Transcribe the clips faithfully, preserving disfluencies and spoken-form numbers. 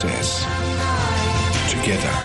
Together.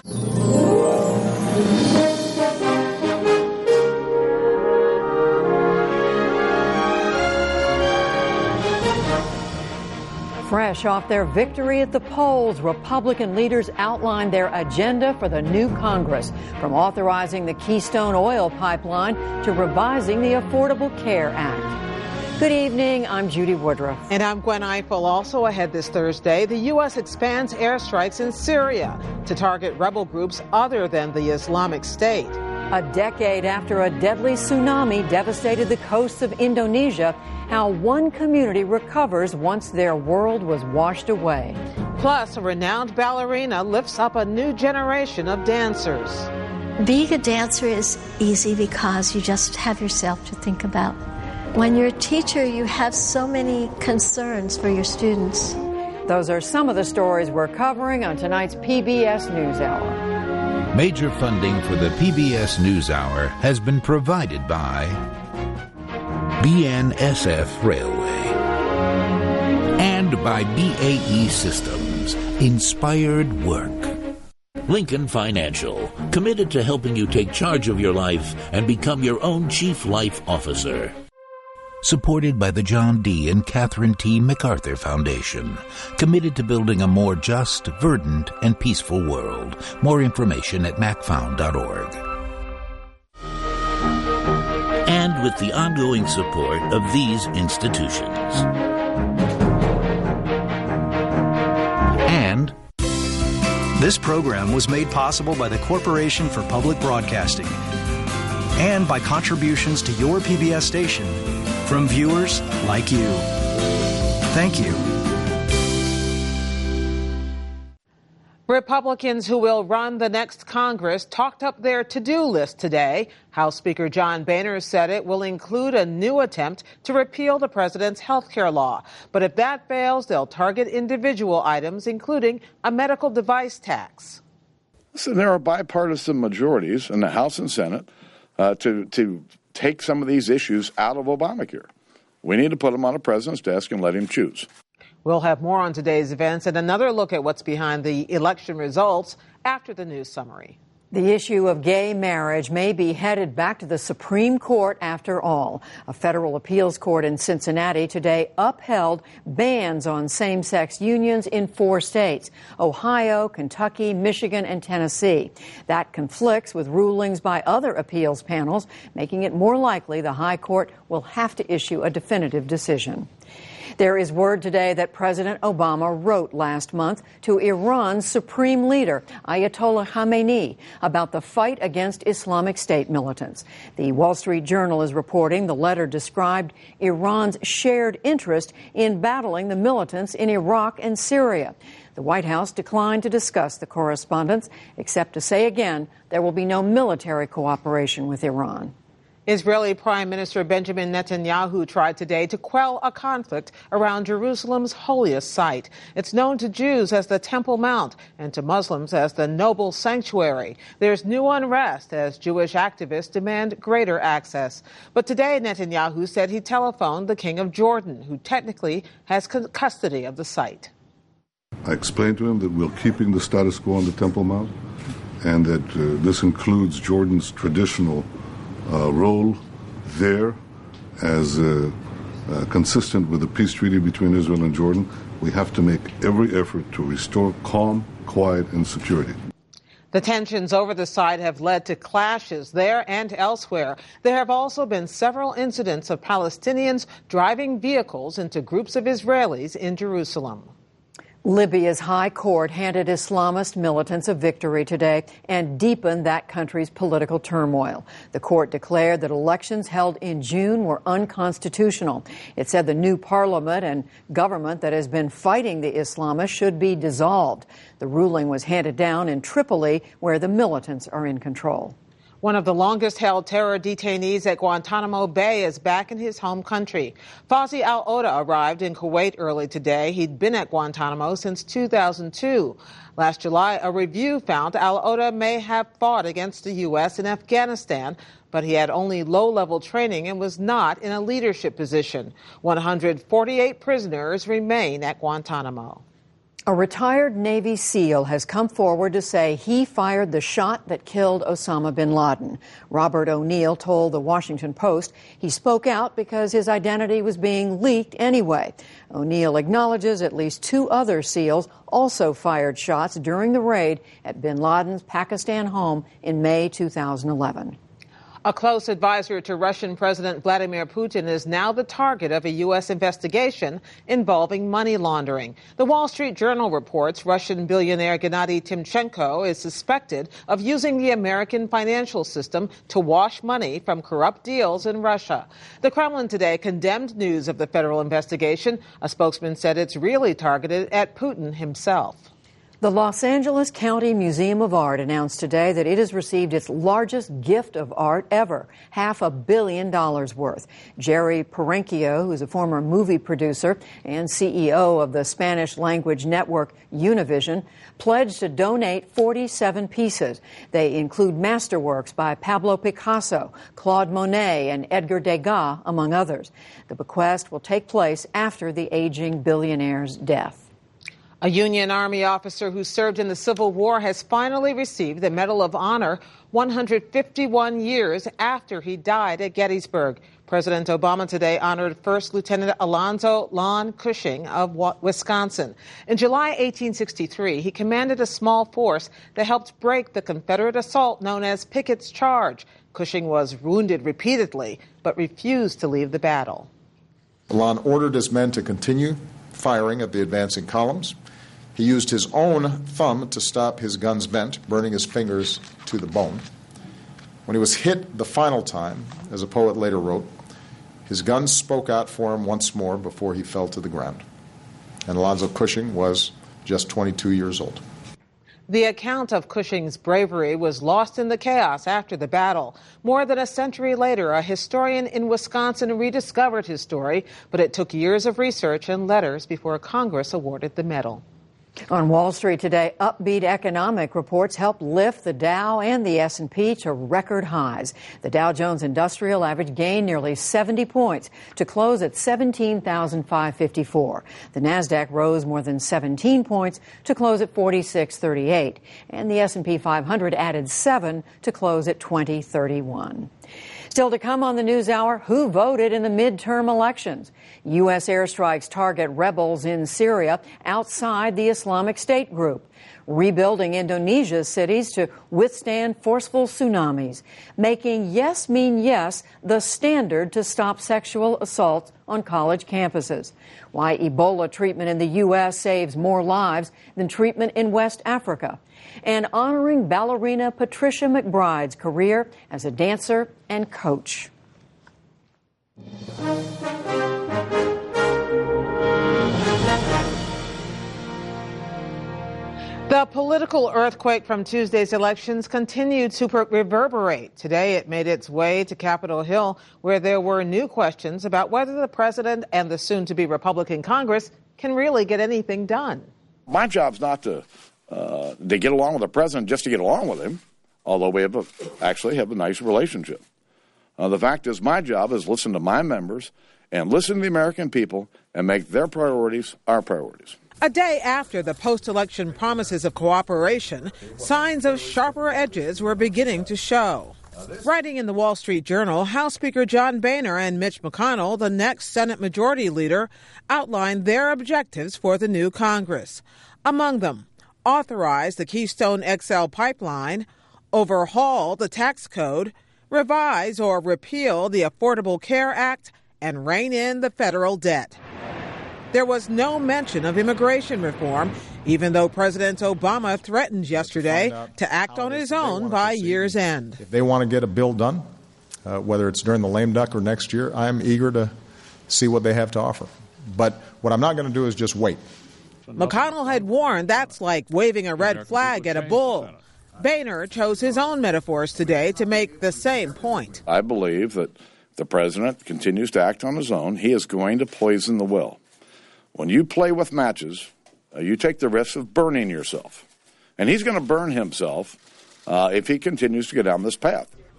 Fresh off their victory at the polls, Republican leaders outlined their agenda for the new Congress, from authorizing the Keystone Oil Pipeline to revising the Affordable Care Act. Good evening. I'm Judy Woodruff. And I'm Gwen Eiffel. Also ahead this Thursday, the U S expands airstrikes in Syria to target rebel groups other than the Islamic State. A decade after a deadly tsunami devastated the coasts of Indonesia, how one community recovers once their world was washed away. Plus, a renowned ballerina lifts up a new generation of dancers. Being a dancer is easy because you just have yourself to think about. When you're a teacher, you have so many concerns for your students. Those are some of the stories we're covering on tonight's P B S NewsHour. Major funding for the P B S NewsHour has been provided by B N S F Railway and by B A E Systems, Inspired Work. Lincoln Financial, committed to helping you take charge of your life and become your own Chief Life Officer. Supported by the John D. and Catherine T. MacArthur Foundation, committed to building a more just, verdant, and peaceful world. More information at mac found dot org. And with the ongoing support of these institutions. And this program was made possible by the Corporation for Public Broadcasting and by contributions to your P B S station from viewers like you. Thank you. Republicans who will run the next Congress talked up their to-do list today. House Speaker John Boehner said it will include a new attempt to repeal the president's health care law. But if that fails, they'll target individual items, including a medical device tax. Listen, there are bipartisan majorities in the House and Senate uh, to, to take some of these issues out of Obamacare. We need to put them on the president's desk and let him choose. We'll have more on today's events and another look at what's behind the election results after the news summary. The issue of gay marriage may be headed back to the Supreme Court after all. A federal appeals court in Cincinnati today upheld bans on same-sex unions in four states: Ohio, Kentucky, Michigan, and Tennessee. That conflicts with rulings by other appeals panels, making it more likely the High Court will have to issue a definitive decision. There is word today that President Obama wrote last month to Iran's supreme leader, Ayatollah Khamenei, about the fight against Islamic State militants. The Wall Street Journal is reporting the letter described Iran's shared interest in battling the militants in Iraq and Syria. The White House declined to discuss the correspondence, except to say again there will be no military cooperation with Iran. Israeli Prime Minister Benjamin Netanyahu tried today to quell a conflict around Jerusalem's holiest site. It's known to Jews as the Temple Mount and to Muslims as the Noble Sanctuary. There's new unrest as Jewish activists demand greater access. But today Netanyahu said he telephoned the King of Jordan, who technically has custody of the site. I explained to him that we're keeping the status quo on the Temple Mount and that uh, this includes Jordan's traditional Uh, role there as uh, uh, consistent with the peace treaty between Israel and Jordan. We have to make every effort to restore calm, quiet, and security. The tensions over the site have led to clashes there and elsewhere. There have also been several incidents of Palestinians driving vehicles into groups of Israelis in Jerusalem. Libya's high court handed Islamist militants a victory today and deepened that country's political turmoil. The court declared that elections held in June were unconstitutional. It said the new parliament and government that has been fighting the Islamists should be dissolved. The ruling was handed down in Tripoli, where the militants are in control. One of the longest-held terror detainees at Guantanamo Bay is back in his home country. Fawzi al-Odeh arrived in Kuwait early today. He'd been at Guantanamo since two thousand two. Last July, a review found al-Odeh may have fought against the U S in Afghanistan, but he had only low-level training and was not in a leadership position. one hundred forty-eight prisoners remain at Guantanamo. A retired Navy SEAL has come forward to say he fired the shot that killed Osama bin Laden. Robert O'Neill told the Washington Post he spoke out because his identity was being leaked anyway. O'Neill acknowledges at least two other SEALs also fired shots during the raid at bin Laden's Pakistan home in May two thousand eleven. A close advisor to Russian President Vladimir Putin is now the target of a U S investigation involving money laundering. The Wall Street Journal reports Russian billionaire Gennady Timchenko is suspected of using the American financial system to wash money from corrupt deals in Russia. The Kremlin today condemned news of the federal investigation. A spokesman said it's really targeted at Putin himself. The Los Angeles County Museum of Art announced today that it has received its largest gift of art ever, half a billion dollars worth. Jerry Parenchio, who's a former movie producer and C E O of the Spanish-language network Univision, pledged to donate forty-seven pieces. They include masterworks by Pablo Picasso, Claude Monet, and Edgar Degas, among others. The bequest will take place after the aging billionaire's death. A Union Army officer who served in the Civil War has finally received the Medal of Honor one hundred fifty-one years after he died at Gettysburg. President Obama today honored First Lieutenant Alonzo Lon Cushing of Wisconsin. In July eighteen sixty-three, he commanded a small force that helped break the Confederate assault known as Pickett's Charge. Cushing was wounded repeatedly, but refused to leave the battle. Lon ordered his men to continue firing at the advancing columns. He used his own thumb to stop his gun's bent, burning his fingers to the bone. When he was hit the final time, as a poet later wrote, his gun spoke out for him once more before he fell to the ground. And Alonzo Cushing was just twenty-two years old. The account of Cushing's bravery was lost in the chaos after the battle. More than a century later, a historian in Wisconsin rediscovered his story, but it took years of research and letters before Congress awarded the medal. On Wall Street today, upbeat economic reports helped lift the Dow and the S and P to record highs. The Dow Jones Industrial Average gained nearly seventy points to close at seventeen thousand five hundred fifty-four. The Nasdaq rose more than seventeen points to close at forty-six thirty-eight. And the S and P five hundred added seven to close at twenty thirty-one. Still to come on the NewsHour, who voted in the midterm elections? U S airstrikes target rebels in Syria outside the Islamic State group. Rebuilding Indonesia's cities to withstand forceful tsunamis. Making yes mean yes the standard to stop sexual assaults on college campuses. Why Ebola treatment in the U S saves more lives than treatment in West Africa. And honoring ballerina Patricia McBride's career as a dancer and coach. The political earthquake from Tuesday's elections continued to reverberate. Today, it made its way to Capitol Hill, where there were new questions about whether the president and the soon-to-be Republican Congress can really get anything done. My job's not to uh, to get along with the president just to get along with him, although we have a, actually have a nice relationship. Uh, the fact is, my job is listen to my members and listen to the American people and make their priorities our priorities. A day after the post-election promises of cooperation, signs of sharper edges were beginning to show. Writing in the Wall Street Journal, House Speaker John Boehner and Mitch McConnell, the next Senate Majority Leader, outlined their objectives for the new Congress. Among them, authorize the Keystone X L pipeline, overhaul the tax code, revise or repeal the Affordable Care Act, and rein in the federal debt. There was no mention of immigration reform, even though President Obama threatened yesterday to act on his own by year's end. If they want to get a bill done, uh, whether it's during the lame duck or next year, I'm eager to see what they have to offer. But what I'm not going to do is just wait. McConnell had warned that's like waving a red flag at a bull. Boehner chose his own metaphors today to make the same point. I believe that if the president continues to act on his own, he is going to poison the well. When you play with matches, uh, you take the risk of burning yourself. And he's going to burn himself uh, if he continues to go down this path.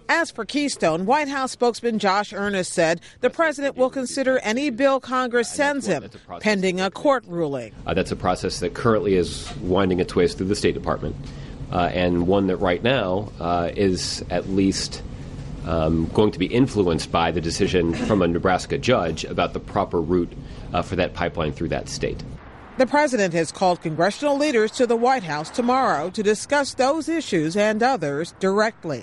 As for Keystone, White House spokesman Josh Earnest said the president will consider any bill Congress sends him, pending a court ruling. Uh, that's a process that currently is winding its way through the State Department, uh, and one that right now uh, is at least um, going to be influenced by the decision from a Nebraska judge about the proper route uh, for that pipeline through that state. The president has called congressional leaders to the White House tomorrow to discuss those issues and others directly.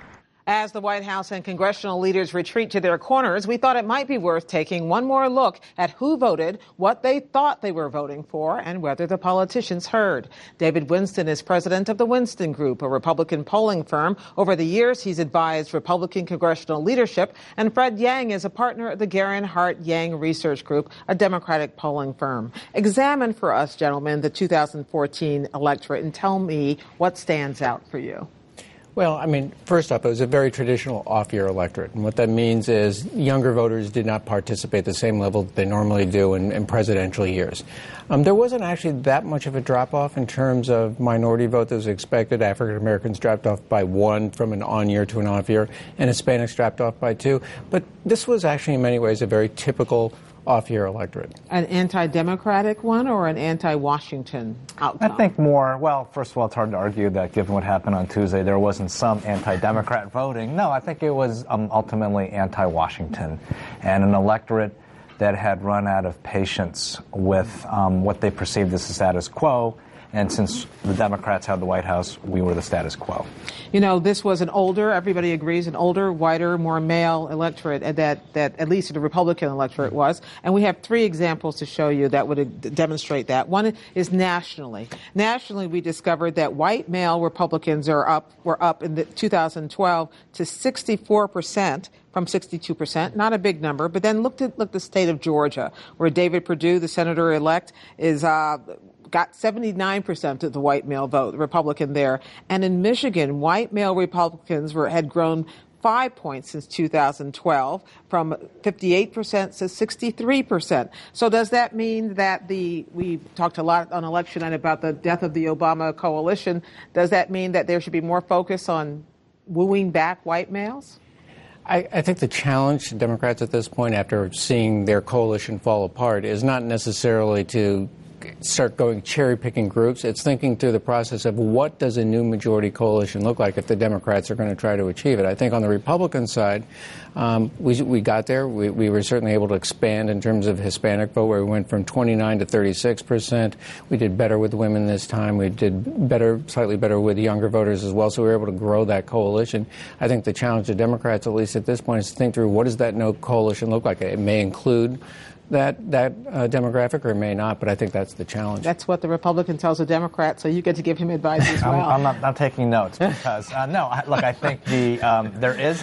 As the White House and congressional leaders retreat to their corners, we thought it might be worth taking one more look at who voted, what they thought they were voting for, and whether the politicians heard. David Winston is president of the Winston Group, a Republican polling firm. Over the years, he's advised Republican congressional leadership, and Fred Yang is a partner at the Garin Hart Yang Research Group, a Democratic polling firm. Examine for us, gentlemen, the two thousand fourteen electorate and tell me what stands out for you. Well, I mean, first up, it was a very traditional off-year electorate. And what that means is younger voters did not participate at the same level that they normally do in, in presidential years. Um, there wasn't actually that much of a drop-off in terms of minority vote that was expected. African Americans dropped off by one from an on-year to an off-year, and Hispanics dropped off by two. But this was actually in many ways a very typical off-year electorate. An anti-democratic one or an anti-Washington outcome? I think more, well, first of all, it's hard to argue that given what happened on Tuesday, there wasn't some anti-Democrat voting. No, I think it was um, ultimately anti-Washington and an electorate that had run out of patience with um, what they perceived as the status quo. And since the Democrats had the White House, we were the status quo. You know, this was an older, everybody agrees, an older, whiter, more male electorate that, that at least the Republican electorate was. And we have three examples to show you that would demonstrate that. One is nationally. Nationally, we discovered that white male Republicans are up, were up in the two thousand twelve to sixty-four percent. From sixty-two percent, not a big number. But then look at look the state of Georgia, where David Perdue, the senator-elect, is uh, got seventy-nine percent of the white male vote, the Republican there. And in Michigan, white male Republicans were had grown five points since two thousand twelve, from fifty-eight percent to sixty-three percent. So does that mean that the, we talked a lot on election night about the death of the Obama coalition. Does that mean that there should be more focus on wooing back white males? I, I think the challenge to Democrats at this point, after seeing their coalition fall apart, is not necessarily to start going cherry-picking groups. It's thinking through the process of what does a new majority coalition look like if the Democrats are going to try to achieve it. I think on the Republican side, um, we, we got there. We, we were certainly able to expand in terms of Hispanic vote, where we went from twenty-nine to thirty-six percent. We did better with women this time. We did better, slightly better with younger voters as well, so we were able to grow that coalition. I think the challenge to Democrats, at least at this point, is to think through what does that no coalition look like. It may include that that uh, demographic, or it may not, but I think that's the challenge. That's what the Republican tells a Democrat, so you get to give him advice as well. I'm, I'm, not, I'm taking notes because, uh, no, I, look, I think the um, there is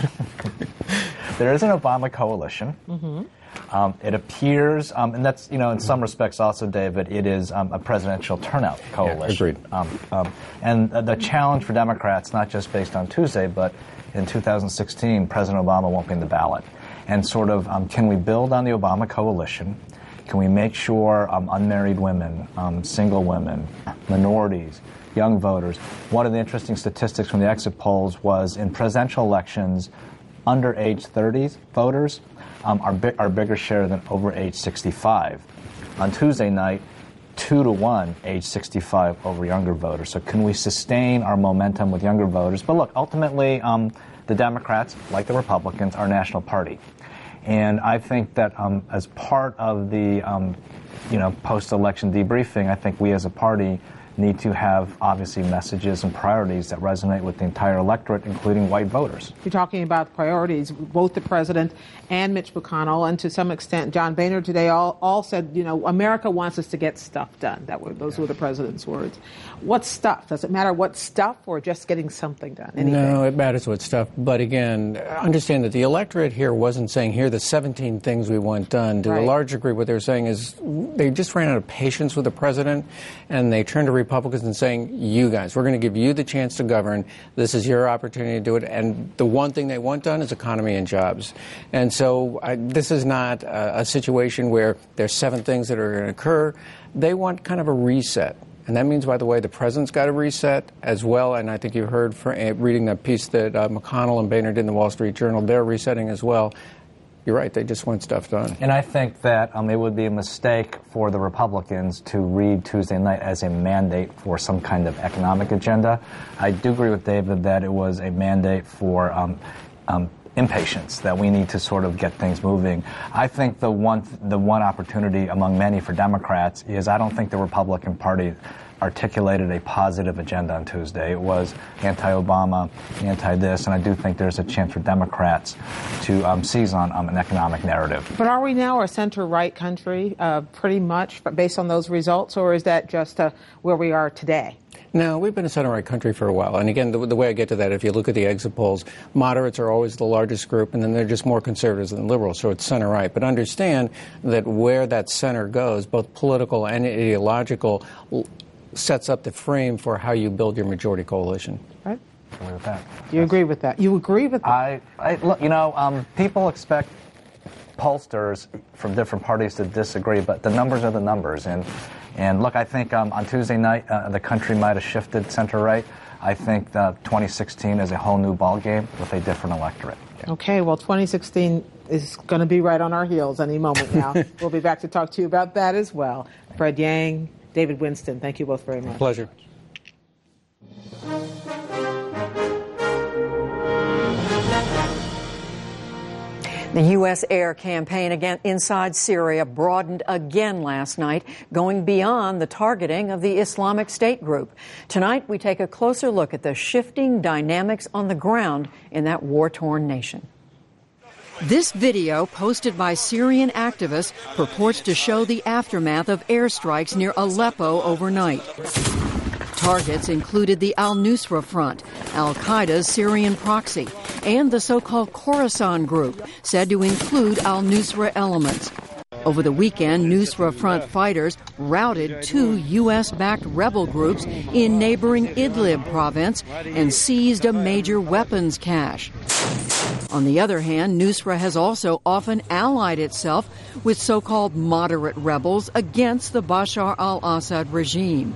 there is an Obama coalition. Mm-hmm. Um, it appears, um, and that's, you know, in some respects also, David, it is um, a presidential turnout coalition. Yeah, agreed. Um, um, and uh, the challenge for Democrats, not just based on Tuesday, but in two thousand sixteen, President Obama won't be in the ballot. And sort of, um, can we build on the Obama coalition? Can we make sure um, unmarried women, um, single women, minorities, young voters? One of the interesting statistics from the exit polls was in presidential elections, under age thirty voters um, are, bi- are bigger share than over age sixty-five. On Tuesday night, two to one age sixty-five over younger voters. So can we sustain our momentum with younger voters? But look, ultimately, um, the Democrats, like the Republicans, are a national party. And I think that um, as part of the um, you know, post-election debriefing, I think we as a party need to have, obviously, messages and priorities that resonate with the entire electorate, including white voters. You're talking about priorities. Both the president and Mitch McConnell, and to some extent John Boehner today, all, all said, you know, America wants us to get stuff done. That were, those were the president's words. What stuff? Does it matter what stuff, or just getting something done? Anything? No, it matters what stuff. But again, understand that the electorate here wasn't saying, here are the seventeen things we want done. To right. a large degree, what they're saying is they just ran out of patience with the president, and they turned to Republicans and saying, you guys, we're going to give you the chance to govern. This is your opportunity to do it. And the one thing they want done is economy and jobs. And so I, this is not a, a situation where there's seven things that are going to occur. They want kind of a reset. And that means, by the way, the president's got to reset as well. And I think you heard from uh, reading that piece that uh, McConnell and Boehner did in the Wall Street Journal. They're resetting as well. You're right. They just want stuff done. And I think that um, it would be a mistake for the Republicans to read Tuesday night as a mandate for some kind of economic agenda. I do agree with David that it was a mandate for um, um, impatience, that we need to sort of get things moving. I think the one the one opportunity among many for Democrats is I don't think the Republican Party articulated a positive agenda on Tuesday. It was anti-Obama, anti-this, and I do think there's a chance for Democrats to um, seize on um, an economic narrative. But are we now a center-right country, uh, pretty much, based on those results, or is that just uh, where we are today? No, we've been a center-right country for a while. And again, the, the way I get to that, if you look at the exit polls, moderates are always the largest group, and then they're just more conservatives than liberals, so it's center-right. But understand that where that center goes, both political and ideological, sets up the frame for how you build your majority coalition. Right. I agree with that. You yes. agree with that? You agree with that? I, I look, you know, um, people expect pollsters from different parties to disagree, but the numbers are the numbers. And, and look, I think um, on Tuesday night, uh, the country might have shifted center-right. I think that twenty sixteen is a whole new ballgame with a different electorate. Okay, well, twenty sixteen is going to be right on our heels any moment now. We'll be back to talk to you about that as well. Fred Yang, David Winston, thank you both very much. Pleasure. The U S air campaign again inside Syria broadened again last night, going beyond the targeting of the Islamic State group. Tonight, we take a closer look at the shifting dynamics on the ground in that war-torn nation. This video, posted by Syrian activists, purports to show the aftermath of airstrikes near Aleppo overnight. Targets included the al-Nusra Front, al-Qaeda's Syrian proxy, and the so-called Khorasan group, said to include al-Nusra elements. Over the weekend, Nusra Front fighters routed two U S-backed rebel groups in neighboring Idlib province and seized a major weapons cache. On the other hand, Nusra has also often allied itself with so-called moderate rebels against the Bashar al-Assad regime.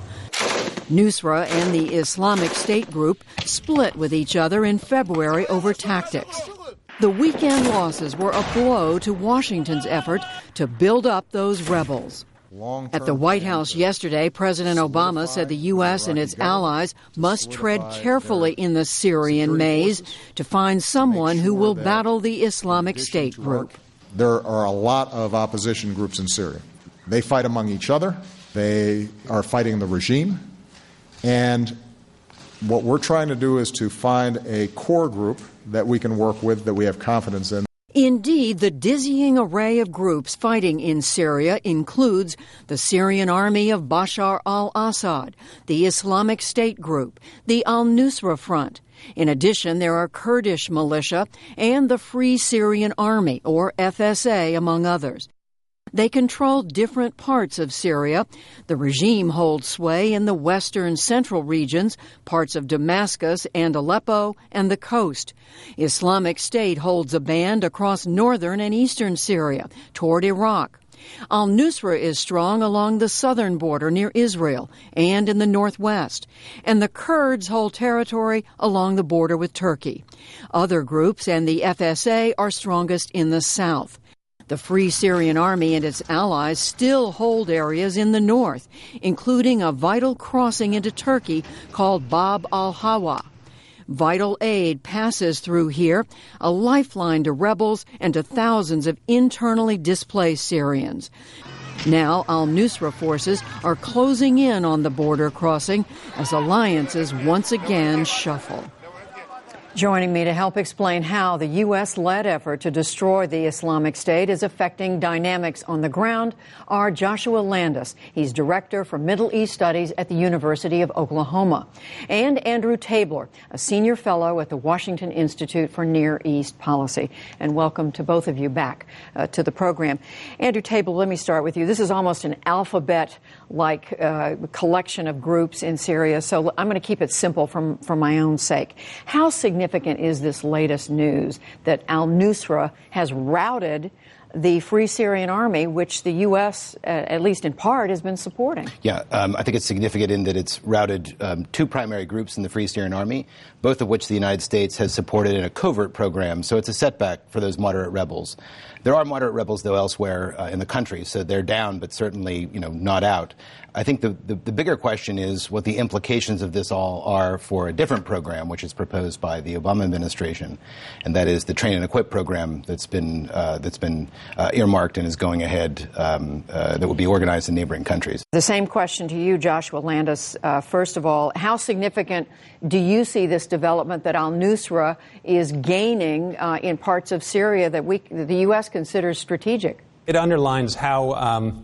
Nusra and the Islamic State group split with each other in February over tactics. The weekend losses were a blow to Washington's effort to build up those rebels. At the White House yesterday, President Obama said the U S and its allies must tread carefully in the Syrian maze to find someone who will battle the Islamic State group. There are a lot of opposition groups in Syria. They fight among each other. They are fighting the regime. And what we're trying to do is to find a core group that we can work with, that we have confidence in. Indeed, the dizzying array of groups fighting in Syria includes the Syrian army of Bashar al-Assad, the Islamic State group, the al-Nusra Front. In addition, there are Kurdish militia and the Free Syrian Army, or F S A, among others. They control different parts of Syria. The regime holds sway in the western central regions, parts of Damascus and Aleppo, and the coast. Islamic State holds a band across northern and eastern Syria, toward Iraq. Al-Nusra is strong along the southern border near Israel and in the northwest. And the Kurds hold territory along the border with Turkey. Other groups and the F S A are strongest in the south. The Free Syrian Army and its allies still hold areas in the north, including a vital crossing into Turkey called Bab al-Hawa. Vital aid passes through here, a lifeline to rebels and to thousands of internally displaced Syrians. Now, al-Nusra forces are closing in on the border crossing as alliances once again shuffle. Joining me to help explain how the U S-led effort to destroy the Islamic State is affecting dynamics on the ground are Joshua Landis. He's Director for Middle East Studies at the University of Oklahoma. And Andrew Tabler, a Senior Fellow at the Washington Institute for Near East Policy. And welcome to both of you back uh, to the program. Andrew Tabler, let me start with you. This is almost an alphabet-like uh, collection of groups in Syria, so I'm going to keep it simple from, for my own sake. How significant significant is this latest news that al-Nusra has routed the Free Syrian Army, which the U S, uh, at least in part, has been supporting. Yeah, um, I think it's significant in that it's routed um, two primary groups in the Free Syrian Army, both of which the United States has supported in a covert program, so it's a setback for those moderate rebels. There are moderate rebels, though, elsewhere uh, in the country, so they're down, but certainly, you know, not out. I think the, the, the bigger question is what the implications of this all are for a different program, which is proposed by the Obama administration, and that is the Train and Equip program that's been uh, that's been uh, earmarked and is going ahead, um, uh, that will be organized in neighboring countries. The same question to you, Joshua Landis. Uh, first of all, how significant do you see this development that al-Nusra is gaining uh, in parts of Syria that we, that the U S considers strategic? It underlines how um,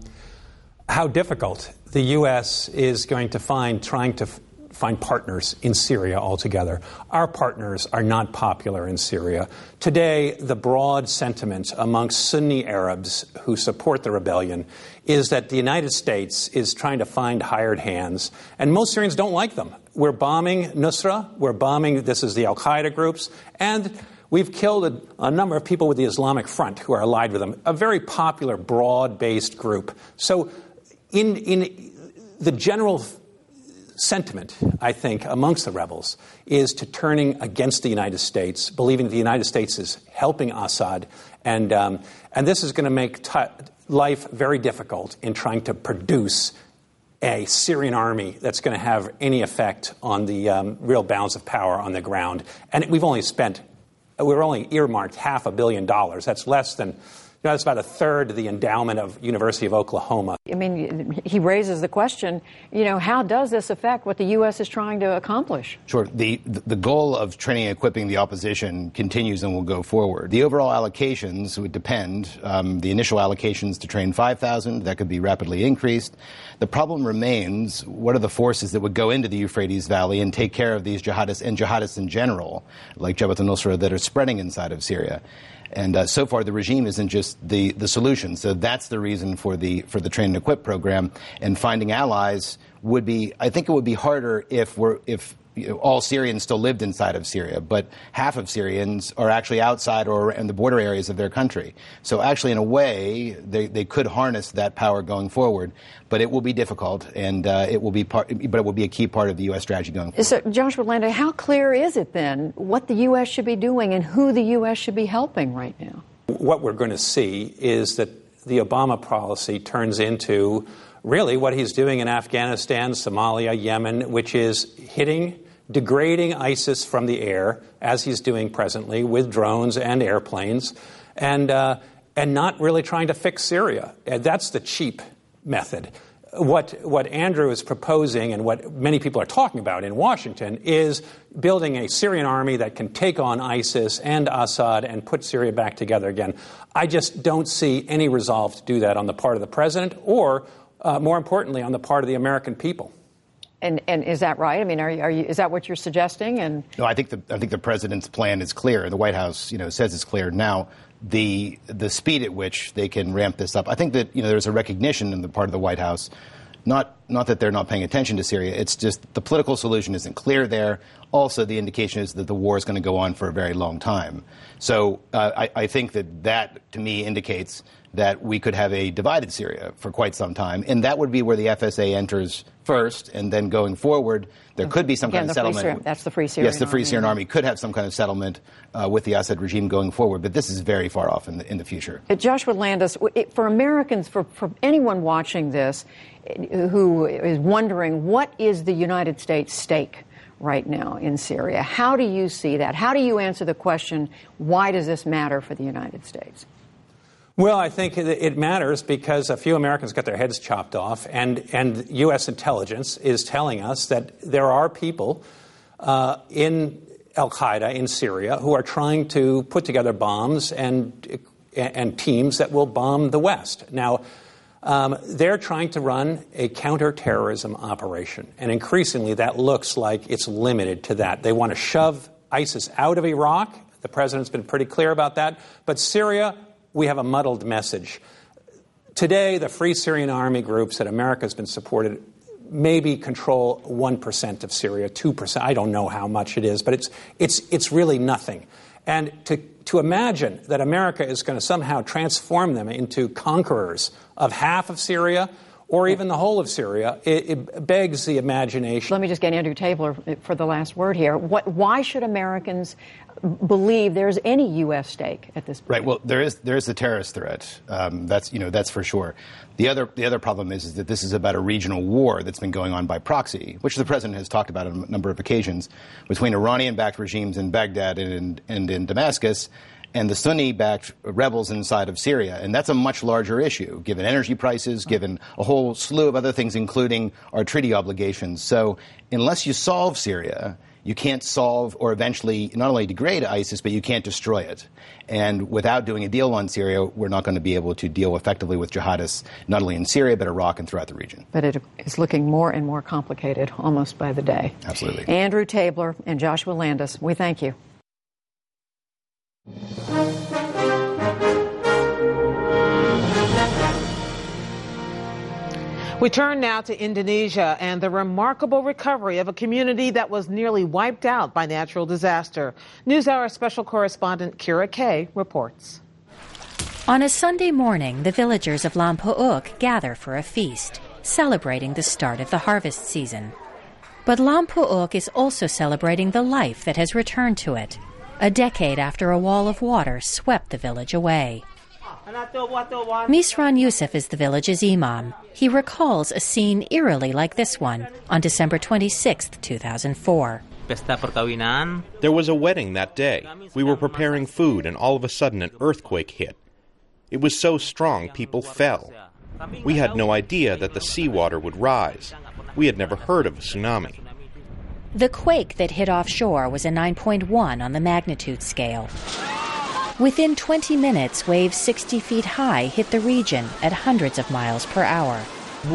how difficult the U S is going to find trying to f- find partners in Syria altogether. Our partners are not popular in Syria. Today, the broad sentiment amongst Sunni Arabs who support the rebellion is that the United States is trying to find hired hands, and most Syrians don't like them. We're bombing Nusra, we're bombing, this is the al-Qaeda groups, and we've killed a, a number of people with the Islamic Front who are allied with them, a very popular, broad-based group. So in, in the general sentiment, I think, amongst the rebels is to turning against the United States, believing the United States is helping Assad, and um, and this is going to make t- life very difficult in trying to produce a Syrian army that's going to have any effect on the um, real balance of power on the ground. And we've only spent, we're only earmarked half a billion dollars. That's less than. You know, that's about a third of the endowment of University of Oklahoma. I mean, he raises the question, you know, how does this affect what the U S is trying to accomplish? Sure. The the goal of training and equipping the opposition continues and will go forward. The overall allocations would depend. Um, the initial allocations to train five thousand, that could be rapidly increased. The problem remains, what are the forces that would go into the Euphrates Valley and take care of these jihadists and jihadists in general, like Jabhat al-Nusra, that are spreading inside of Syria? And uh, so far, the regime isn't just the, the solution. So that's the reason for the for the train and equip program. And finding allies would be, I think, it would be harder if we're if you know, all Syrians still lived inside of Syria, but half of Syrians are actually outside or in the border areas of their country. So actually, in a way, they, they could harness that power going forward, but it will be difficult, and uh, it will be part, but it will be a key part of the U S strategy going forward. So, Joshua Landis, how clear is it then what the U S should be doing and who the U S should be helping right now? What we're going to see is that the Obama policy turns into really what he's doing in Afghanistan, Somalia, Yemen, which is hitting, degrading ISIS from the air, as he's doing presently with drones and airplanes, and uh, and not really trying to fix Syria. And that's the cheap method. What what Andrew is proposing and what many people are talking about in Washington is building a Syrian army that can take on ISIS and Assad and put Syria back together again. I just don't see any resolve to do that on the part of the president or Uh, more importantly, on the part of the American people. And and is that right? I mean, are you, are you, is that what you're suggesting? And no, I think the I think the president's plan is clear. The White House, you know, says it's clear. Now, the the speed at which they can ramp this up, I think that you know there's a recognition on the part of the White House, not not that they're not paying attention to Syria. It's just the political solution isn't clear there. Also, the indication is that the war is going to go on for a very long time. So uh, I, I think that that to me indicates that we could have a divided Syria for quite some time, and that would be where the F S A enters first, and then going forward, there could be some Again, kind of the settlement. Syrian, that's the Free Syrian Yes, the Free Army. Syrian Army could have some kind of settlement uh, with the Assad regime going forward, but this is very far off in the, in the future. Uh, Joshua Landis, for Americans, for, for anyone watching this who is wondering what is the United States' stake right now in Syria, how do you see that? How do you answer the question, why does this matter for the United States? Well, I think it matters because a few Americans got their heads chopped off, and, and U S intelligence is telling us that there are people uh, in al-Qaeda in Syria who are trying to put together bombs and, and teams that will bomb the West. Now, um, they're trying to run a counterterrorism operation, and increasingly that looks like it's limited to that. They want to shove ISIS out of Iraq. The president's been pretty clear about that. But Syria, we have a muddled message. Today, the Free Syrian Army groups that America has been supported maybe control one percent of Syria, two percent. I don't know how much it is, but it's it's it's really nothing. And to to imagine that America is going to somehow transform them into conquerors of half of Syria or even the whole of Syria, it, it begs the imagination. Let me just get Andrew Tabler for the last word here. What, why should Americans believe there's any U S stake at this point? Right. Well, there is there is the terrorist threat. Um, that's you know that's for sure. The other the other problem is, is that this is about a regional war that's been going on by proxy, which the president has talked about on a number of occasions, between Iranian-backed regimes in Baghdad and in, and in Damascus, and the Sunni-backed rebels inside of Syria. And that's a much larger issue, given energy prices, given a whole slew of other things, including our treaty obligations. So unless you solve Syria, you can't solve or eventually not only degrade ISIS, but you can't destroy it. And without doing a deal on Syria, we're not going to be able to deal effectively with jihadists, not only in Syria, but Iraq and throughout the region. But it is looking more and more complicated almost by the day. Absolutely. Andrew Tabler and Joshua Landis, we thank you. We turn now to Indonesia and the remarkable recovery of a community that was nearly wiped out by natural disaster. NewsHour special correspondent Kira Kay reports. On a Sunday morning, the villagers of Lampuuk gather for a feast, celebrating the start of the harvest season. But Lampuuk is also celebrating the life that has returned to it, a decade after a wall of water swept the village away. Misran Yusuf is the village's imam. He recalls a scene eerily like this one on December twenty-sixth, two thousand four. There was a wedding that day. We were preparing food, and all of a sudden an earthquake hit. It was so strong people fell. We had no idea that the seawater would rise. We had never heard of a tsunami. The quake that hit offshore was a nine point one on the magnitude scale. Within twenty minutes, waves sixty feet high hit the region at hundreds of miles per hour.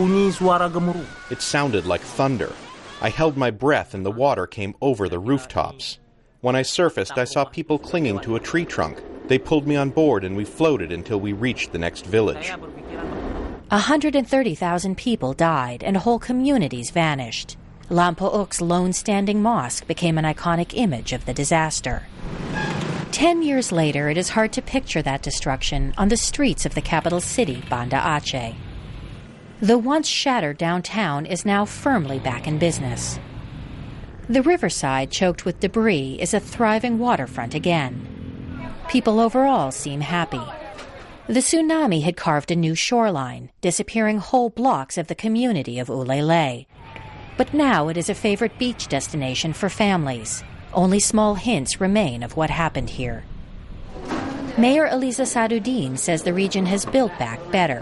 It sounded like thunder. I held my breath and the water came over the rooftops. When I surfaced, I saw people clinging to a tree trunk. They pulled me on board and we floated until we reached the next village. one hundred thirty thousand people died and whole communities vanished. Lampuuk's lone standing mosque became an iconic image of the disaster. Ten years later, it is hard to picture that destruction on the streets of the capital city, Banda Aceh. The once shattered downtown is now firmly back in business. The riverside, choked with debris, is a thriving waterfront again. People overall seem happy. The tsunami had carved a new shoreline, disappearing whole blocks of the community of Ulele. But now it is a favorite beach destination for families. Only small hints remain of what happened here. Mayor Eliza Sadudin says the region has built back better.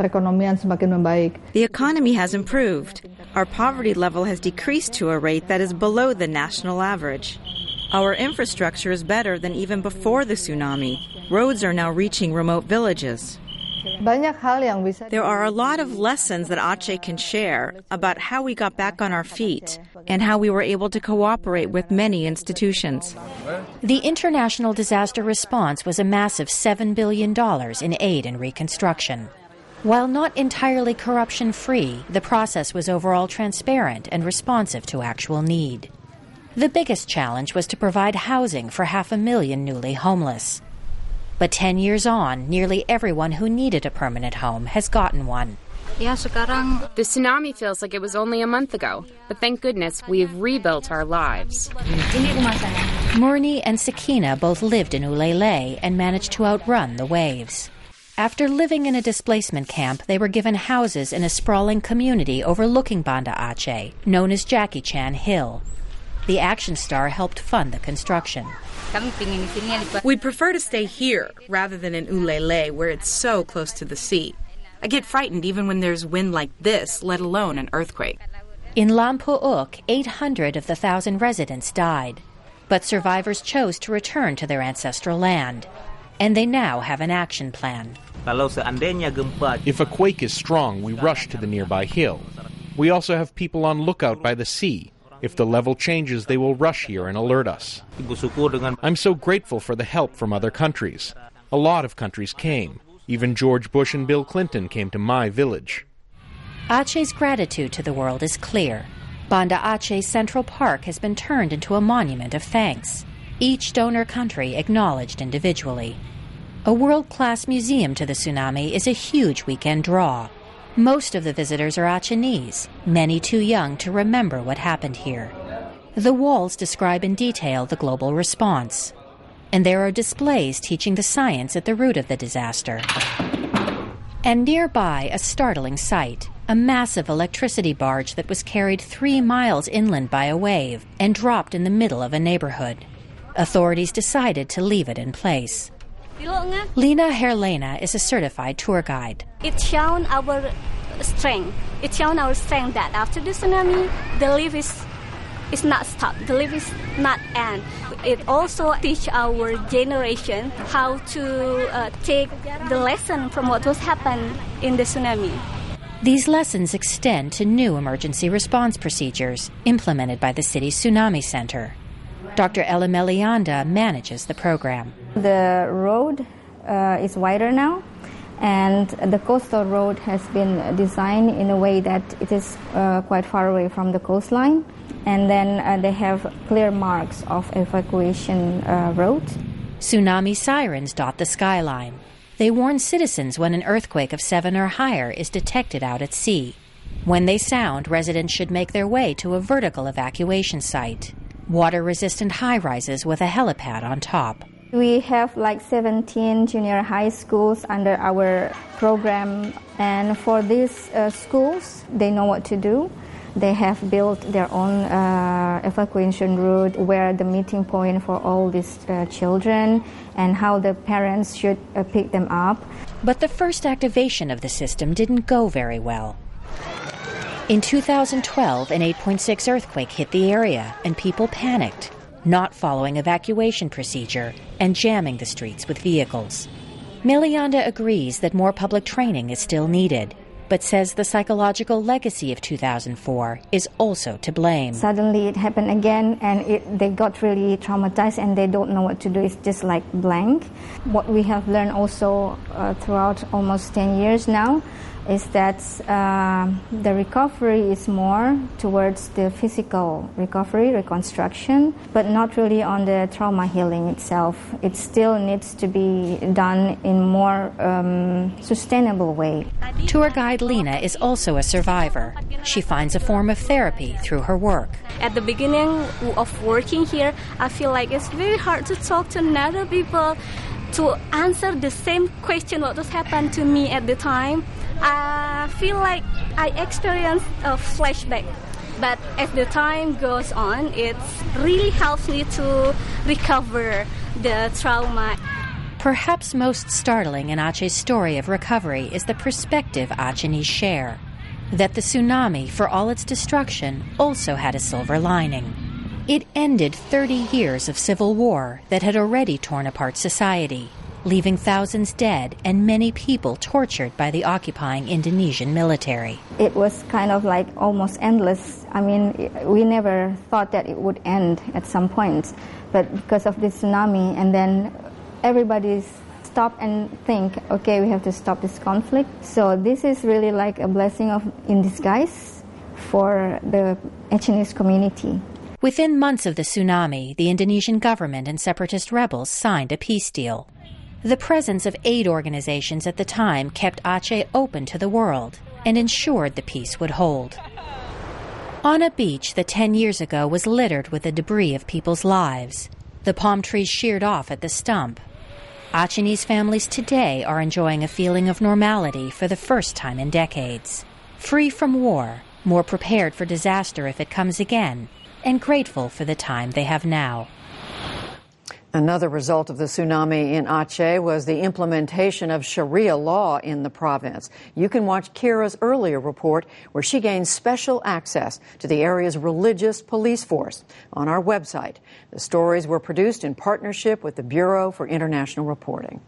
The economy has improved. Our poverty level has decreased to a rate that is below the national average. Our infrastructure is better than even before the tsunami. Roads are now reaching remote villages. There are a lot of lessons that Aceh can share about how we got back on our feet and how we were able to cooperate with many institutions. The international disaster response was a massive seven billion dollars in aid and reconstruction. While not entirely corruption-free, the process was overall transparent and responsive to actual need. The biggest challenge was to provide housing for half a million newly homeless. But ten years on, nearly everyone who needed a permanent home has gotten one. The tsunami feels like it was only a month ago, but thank goodness we've rebuilt our lives. Murni and Sakina both lived in Ulele and managed to outrun the waves. After living in a displacement camp, they were given houses in a sprawling community overlooking Banda Aceh, known as Jackie Chan Hill. The action star helped fund the construction. We'd prefer to stay here rather than in Ulele, where it's so close to the sea. I get frightened even when there's wind like this, let alone an earthquake. In Lampuuk, eight hundred of the thousand residents died. But survivors chose to return to their ancestral land. And they now have an action plan. If a quake is strong, we rush to the nearby hill. We also have people on lookout by the sea. If the level changes, they will rush here and alert us. I'm so grateful for the help from other countries. A lot of countries came. Even George Bush and Bill Clinton came to my village. Aceh's gratitude to the world is clear. Banda Aceh Central Park has been turned into a monument of thanks. each donor country acknowledged individually. A world-class museum to the tsunami is a huge weekend draw. Most of the visitors are Achenese, many too young to remember what happened here. The walls describe in detail the global response, and there are displays teaching the science at the root of the disaster. And nearby, a startling sight, a massive electricity barge that was carried three miles inland by a wave and dropped in the middle of a neighborhood. Authorities decided to leave it in place. Lina Herlena is a certified tour guide. It shown our strength. It shown our strength that after the tsunami, the life is, is not stopped. The life is not end. It also teach our generation how to uh, take the lesson from what was happened in the tsunami. These lessons extend to new emergency response procedures implemented by the city's Tsunami Center. Doctor Ella Melianda manages the program. The road uh, is wider now, and the coastal road has been designed in a way that it is uh, quite far away from the coastline, and then uh, they have clear marks of evacuation uh, roads. Tsunami sirens dot the skyline. They warn citizens when an earthquake of seven or higher is detected out at sea. When they sound, residents should make their way to a vertical evacuation site. Water-resistant high-rises with a helipad on top. We have like seventeen junior high schools under our program, and for these uh, schools, they know what to do. They have built their own uh, evacuation route where the meeting point for all these uh, children and how the parents should uh, pick them up. But the first activation of the system didn't go very well. In two thousand twelve, an eight point six earthquake hit the area and people panicked, not following evacuation procedure and jamming the streets with vehicles. Melianda agrees that more public training is still needed, but says the psychological legacy of two thousand four is also to blame. Suddenly it happened again, and it, they got really traumatized and they don't know what to do. It's just like blank. What we have learned also uh, throughout almost ten years now is that uh, the recovery is more towards the physical recovery, reconstruction, but not really on the trauma healing itself. It still needs to be done in more um, sustainable way. Tour guide Lina is also a survivor. She finds a form of therapy through her work. At the beginning of working here, I feel like it's very hard to talk to other people, to answer the same question what was happened to me at the time. I feel like I experienced a flashback, but as the time goes on, it really helps me to recover the trauma. Perhaps most startling in Aceh's story of recovery is the perspective Achenese share, that the tsunami, for all its destruction, also had a silver lining. It ended thirty years of civil war that had already torn apart society, leaving thousands dead and many people tortured by the occupying Indonesian military. It was kind of like almost endless. I mean, we never thought that it would end at some point, but because of this tsunami, and then everybody stopped and think, okay, we have to stop this conflict. So this is really like a blessing of in disguise for the Achenese community. Within months of the tsunami, the Indonesian government and separatist rebels signed a peace deal. The presence of aid organizations at the time kept Aceh open to the world and ensured the peace would hold. On a beach that ten years ago was littered with the debris of people's lives, the palm trees sheared off at the stump, Achenese families today are enjoying a feeling of normality for the first time in decades. Free from war, more prepared for disaster if it comes again, and grateful for the time they have now. Another result of the tsunami in Aceh was the implementation of Sharia law in the province. You can watch Kira's earlier report where she gained special access to the area's religious police force on our website. The stories were produced in partnership with the Bureau for International Reporting.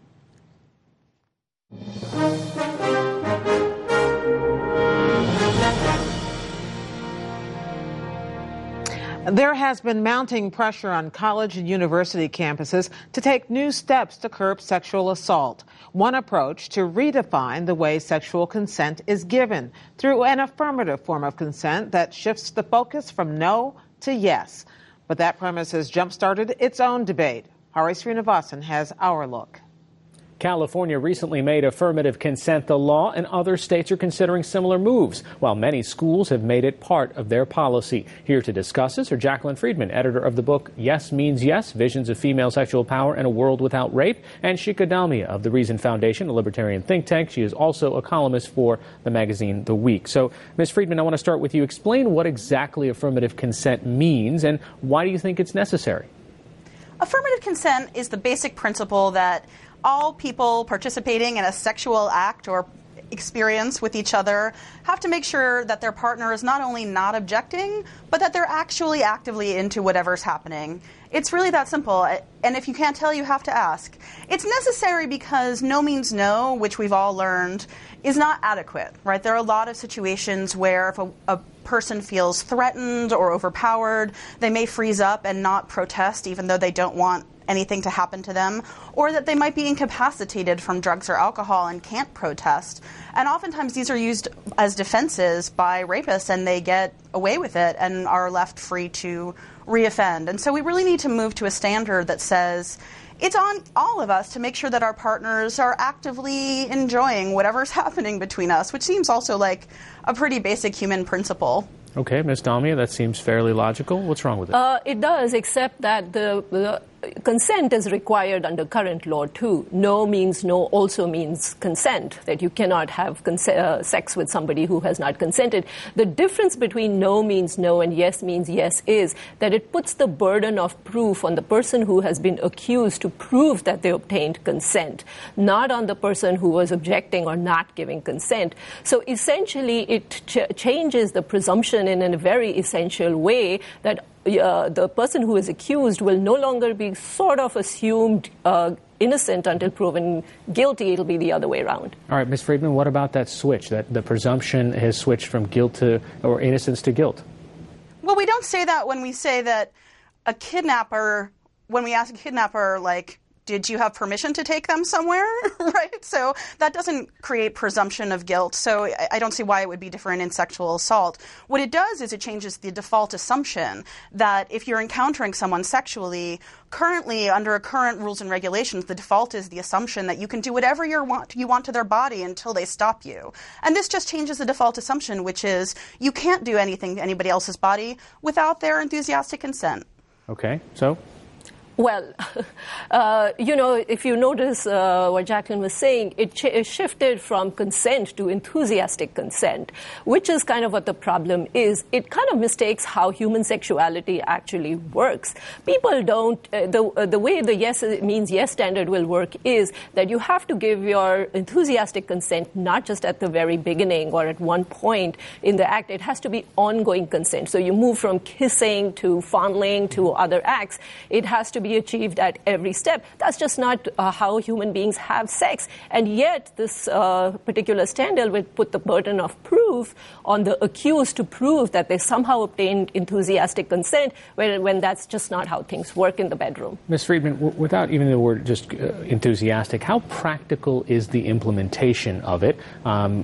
There has been mounting pressure on college and university campuses to take new steps to curb sexual assault. One approach to redefine the way sexual consent is given through an affirmative form of consent that shifts the focus from no to yes. But that premise has jump-started its own debate. Hari Srinivasan has our look. California recently made affirmative consent the law, and other states are considering similar moves, while many schools have made it part of their policy. Here to discuss this are Jacqueline Friedman, editor of the book Yes Means Yes, Visions of Female Sexual Power in a World Without Rape, and Shikha Dalmia of the Reason Foundation, a libertarian think tank. She is also a columnist for the magazine The Week. So, Miz Friedman, I want to start with you. Explain what exactly affirmative consent means, and why do you think it's necessary? Affirmative consent is the basic principle that all people participating in a sexual act or experience with each other have to make sure that their partner is not only not objecting, but that they're actually actively into whatever's happening. It's really that simple. And if you can't tell, you have to ask. It's necessary because no means no, which we've all learned, is not adequate, right? There are a lot of situations where if a, a person feels threatened or overpowered, they may freeze up and not protest even though they don't want anything to happen to them, or that they might be incapacitated from drugs or alcohol and can't protest. And oftentimes these are used as defenses by rapists, and they get away with it and are left free to reoffend. And so we really need to move to a standard that says it's on all of us to make sure that our partners are actively enjoying whatever's happening between us, which seems also like a pretty basic human principle. Okay, Miz Dalmia, that seems fairly logical. What's wrong with it? Uh, it does, except that the, the consent is required under current law, too. No means no also means consent, that you cannot have cons- uh, sex with somebody who has not consented. The difference between no means no and yes means yes is that it puts the burden of proof on the person who has been accused to prove that they obtained consent, not on the person who was objecting or not giving consent. So essentially, it ch- changes the presumption in a very essential way that uh, the person who is accused will no longer be sort of assumed uh, innocent until proven guilty. It'll be the other way around. All right, Miz Friedman, what about that switch, that the presumption has switched from guilt to, or innocence to guilt? Well, we don't say that when we say that a kidnapper, when we ask a kidnapper, like, did you have permission to take them somewhere, right? So that doesn't create presumption of guilt. So I don't see why it would be different in sexual assault. What it does is it changes the default assumption that if you're encountering someone sexually, currently under current rules and regulations, the default is the assumption that you can do whatever you want, you want to their body until they stop you. And this just changes the default assumption, which is you can't do anything to anybody else's body without their enthusiastic consent. Okay, so? Well, uh, you know, if you notice uh, what Jacqueline was saying, it, ch- it shifted from consent to enthusiastic consent, which is kind of what the problem is. It kind of mistakes how human sexuality actually works. People don't, uh, the, uh, the way the yes means yes standard will work is that you have to give your enthusiastic consent not just at the very beginning or at one point in the act. It has to be ongoing consent. So you move from kissing to fondling to other acts. It has to be be achieved at every step. That's just not uh, how human beings have sex. And yet this uh, particular standard will put the burden of proof on the accused to prove that they somehow obtained enthusiastic consent when, when that's just not how things work in the bedroom. Miz Friedman, w- without even the word just uh, enthusiastic, how practical is the implementation of it? Um,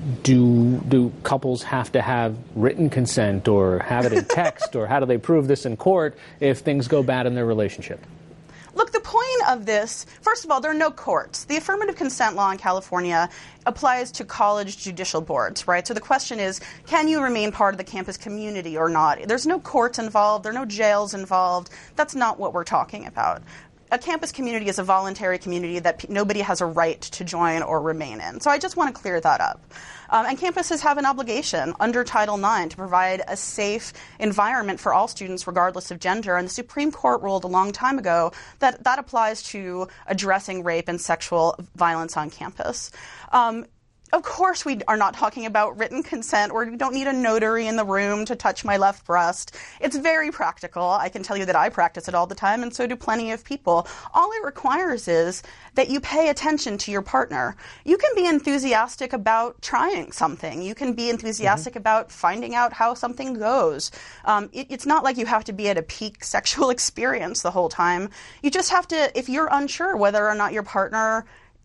do, do couples have to have written consent or have it in text, or how do they prove this in court if things go bad in their relationship? Look, the point of this, first of all, there are no courts. The affirmative consent law in California applies to college judicial boards, right? So the question is, can you remain part of the campus community or not? There's no courts involved. There are no jails involved. That's not what we're talking about. A campus community is a voluntary community that p- nobody has a right to join or remain in. So I just want to clear that up. Um, and campuses have an obligation under Title nine to provide a safe environment for all students regardless of gender. And the Supreme Court ruled a long time ago that that applies to addressing rape and sexual violence on campus. Um, Of course we are not talking about written consent, or we don't need a notary in the room to touch my left breast. It's very practical. I can tell you that I practice it all the time, and so do plenty of people. All it requires is that you pay attention to your partner. You can be enthusiastic about trying something. You can be enthusiastic mm-hmm. about finding out how something goes. Um, it, it's not like you have to be at a peak sexual experience the whole time. You just have to, if you're unsure whether or not your partner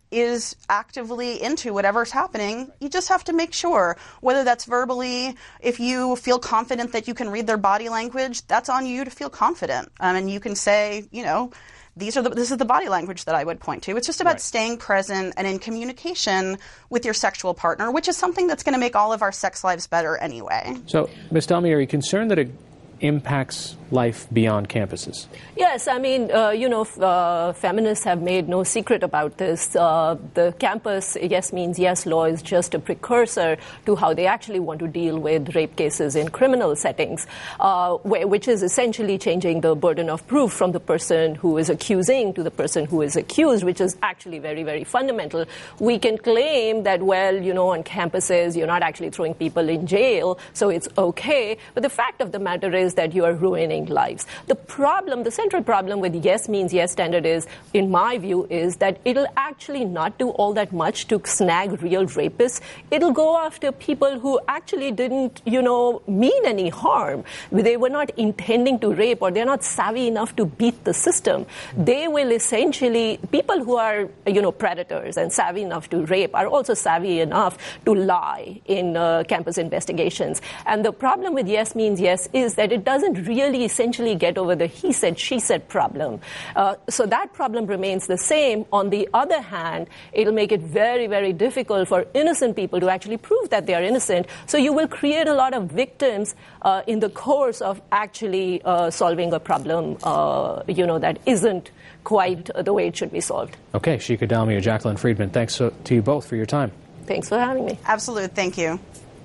is actively into whatever's happening, you just have to make sure, whether that's verbally, if you feel confident that you can read their body language, that's on you to feel confident. Um, and you can say, you know, these are the, this is the body language that I would point to. It's just about right. staying present and in communication with your sexual partner, which is something that's going to make all of our sex lives better anyway. So, Miz Delmy, are you concerned that it impacts life beyond campuses? Yes, I mean, uh, you know, uh, feminists have made no secret about this. Uh, the campus yes means yes law is just a precursor to how they actually want to deal with rape cases in criminal settings, uh, wh- which is essentially changing the burden of proof from the person who is accusing to the person who is accused, which is actually very, very fundamental. We can claim that, well, you know, on campuses, you're not actually throwing people in jail, so it's okay. But the fact of the matter is that you are ruining lives. The problem, the central problem with yes means yes standard is, in my view, is that it'll actually not do all that much to snag real rapists. It'll go after people who actually didn't, you know, mean any harm. They were not intending to rape, or they're not savvy enough to beat the system. They will essentially, people who are, you know, predators and savvy enough to rape are also savvy enough to lie in uh, campus investigations. And the problem with yes means yes is that it doesn't really essentially get over the he said, she said problem. Uh, so that problem remains the same. On the other hand, it'll make it very, very difficult for innocent people to actually prove that they are innocent. So you will create a lot of victims uh, in the course of actually uh, solving a problem, uh, you know, that isn't quite the way it should be solved. Okay, Shika Delmy or Jacqueline Friedman, thanks so, to you both for your time. Thanks for having me. Absolutely. Thank you.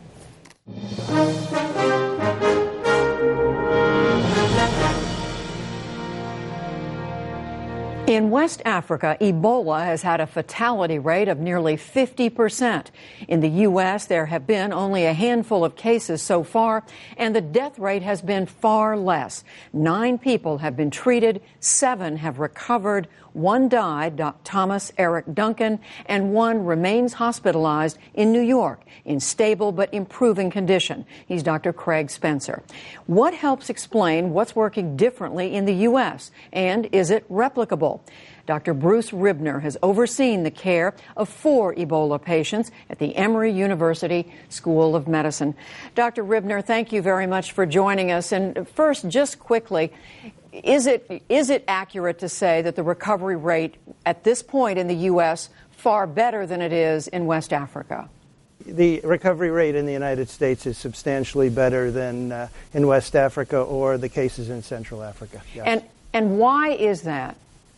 In West Africa, Ebola has had a fatality rate of nearly fifty percent. In the U S, there have been only a handful of cases so far, and the death rate has been far less. Nine people have been treated, seven have recovered, one died, Thomas Eric Duncan, and one remains hospitalized in New York in stable but improving condition. He's Doctor Craig Spencer. What helps explain what's working differently in the U S, and is it replicable? Doctor Bruce Ribner has overseen the care of four Ebola patients at the Emory University School of Medicine. Doctor Ribner, thank you very much for joining us. And first, just quickly, is it is it accurate to say that the recovery rate at this point in the U S far better than it is in West Africa? The recovery rate in the United States is substantially better than uh, in West Africa or the cases in Central Africa. Yes. And and why is that?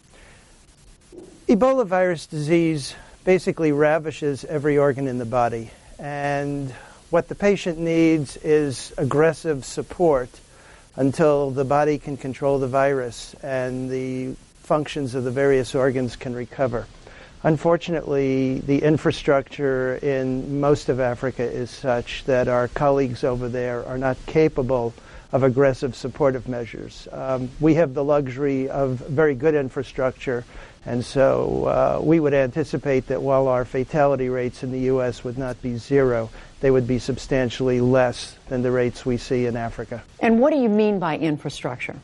Ebola virus disease basically ravishes every organ in the body, and what the patient needs is aggressive support until the body can control the virus and the functions of the various organs can recover. Unfortunately, the infrastructure in most of Africa is such that our colleagues over there are not capable of aggressive supportive measures. Um, we have the luxury of very good infrastructure, and so uh, we would anticipate that while our fatality rates in the U S would not be zero, they would be substantially less than the rates we see in Africa. And what do you mean by infrastructure?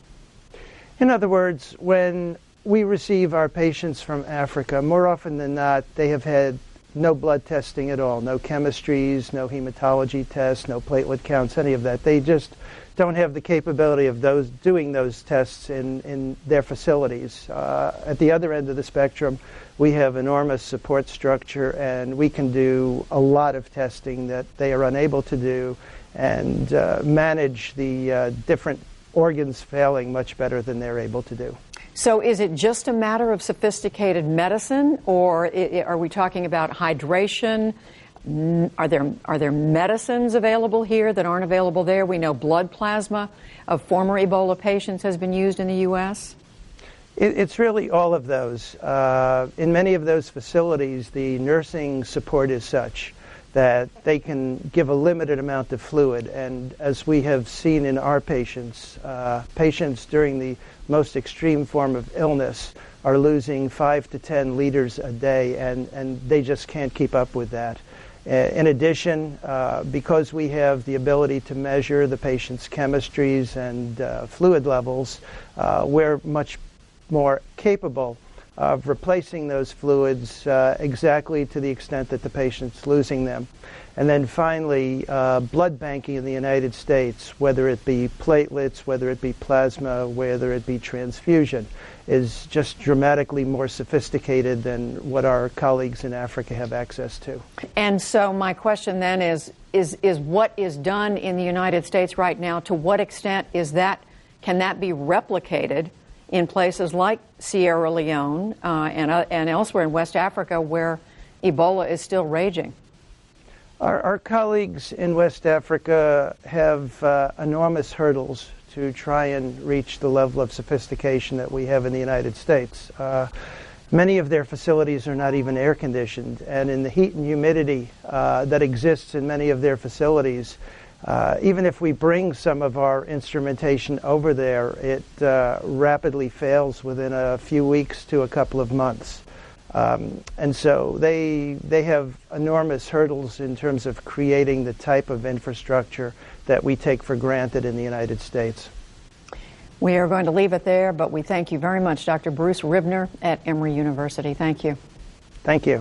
In other words, when we receive our patients from Africa, more often than not, they have had no blood testing at all, no chemistries, no hematology tests, no platelet counts, any of that. They just don't have the capability of those doing those tests in, in their facilities. Uh, at the other end of the spectrum, we have enormous support structure, and we can do a lot of testing that they are unable to do, and uh, manage the uh, different organs failing much better than they're able to do. So is it just a matter of sophisticated medicine, or are we talking about hydration? Are there are there medicines available here that aren't available there? We know blood plasma of former Ebola patients has been used in the U S It, it's really all of those. Uh, in many of those facilities, the nursing support is such that they can give a limited amount of fluid. And as we have seen in our patients, uh, patients during the most extreme form of illness are losing five to ten liters a day, and, and they just can't keep up with that. In addition, uh, because we have the ability to measure the patient's chemistries and uh, fluid levels, uh, we're much more capable of replacing those fluids uh, exactly to the extent that the patient's losing them. And then finally, uh, blood banking in the United States, whether it be platelets, whether it be plasma, whether it be transfusion, is just dramatically more sophisticated than what our colleagues in Africa have access to. And so my question then is, is, is what is done in the United States right now, to what extent is that, can that be replicated in places like Sierra Leone uh, and, uh, and elsewhere in West Africa where Ebola is still raging? Our, our colleagues in West Africa have uh, enormous hurdles to try and reach the level of sophistication that we have in the United States. Uh, many of their facilities are not even air conditioned, and in the heat and humidity uh, that exists in many of their facilities, Uh, even if we bring some of our instrumentation over there, it uh, rapidly fails within a few weeks to a couple of months. Um, and so they, they have enormous hurdles in terms of creating the type of infrastructure that we take for granted in the United States. We are going to leave it there, but we thank you very much, Doctor Bruce Ribner at Emory University. Thank you. Thank you.